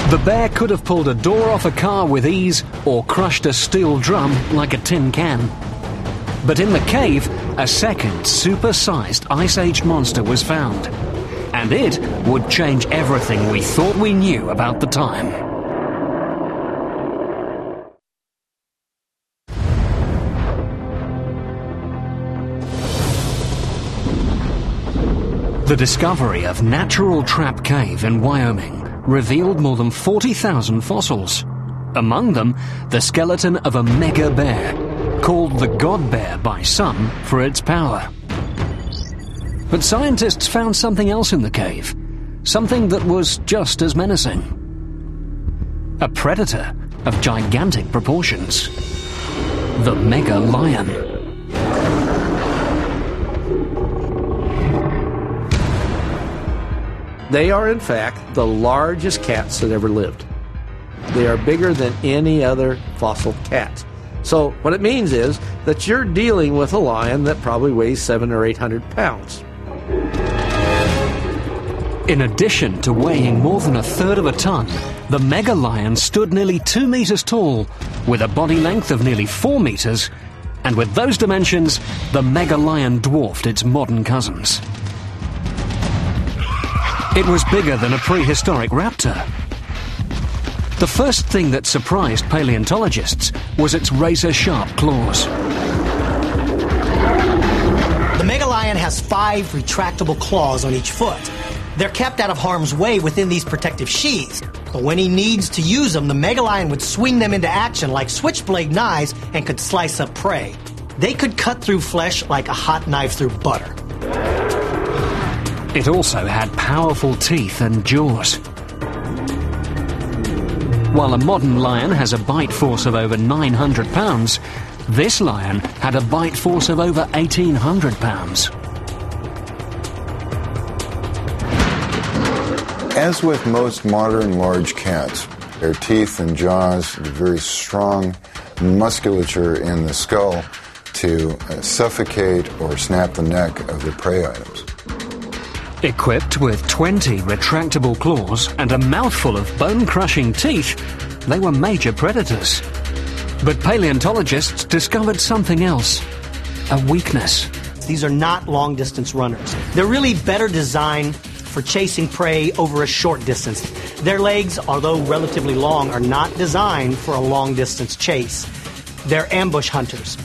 The bear could have pulled a door off a car with ease or crushed a steel drum like a tin can. But in the cave, a second super-sized Ice Age monster was found. And it would change everything we thought we knew about the time. The discovery of Natural Trap Cave in Wyoming revealed more than 40,000 fossils. Among them, the skeleton of a mega bear, called the God Bear by some for its power. But scientists found something else in the cave, something that was just as menacing. A predator of gigantic proportions. The mega lion. They are, in fact, the largest cats that ever lived. They are bigger than any other fossil cat. So what it means is that you're dealing with a lion that probably weighs 700 or 800 pounds. In addition to weighing more than a third of a ton, the mega lion stood nearly 2 meters tall, with a body length of nearly 4 meters, and with those dimensions, the mega lion dwarfed its modern cousins. It was bigger than a prehistoric raptor. The first thing that surprised paleontologists was its razor-sharp claws. The megalion has 5 retractable claws on each foot. They're kept out of harm's way within these protective sheaths, but when he needs to use them, the megalion would swing them into action like switchblade knives and could slice up prey. They could cut through flesh like a hot knife through butter. It also had powerful teeth and jaws. While a modern lion has a bite force of over 900 pounds, this lion had a bite force of over 1,800 pounds. As with most modern large cats, their teeth and jaws, the very strong musculature in the skull to suffocate or snap the neck of the prey items. Equipped with 20 retractable claws and a mouthful of bone-crushing teeth, they were major predators. But paleontologists discovered something else, a weakness. These are not long-distance runners. They're really better designed for chasing prey over a short distance. Their legs, although relatively long, are not designed for a long-distance chase. They're ambush hunters.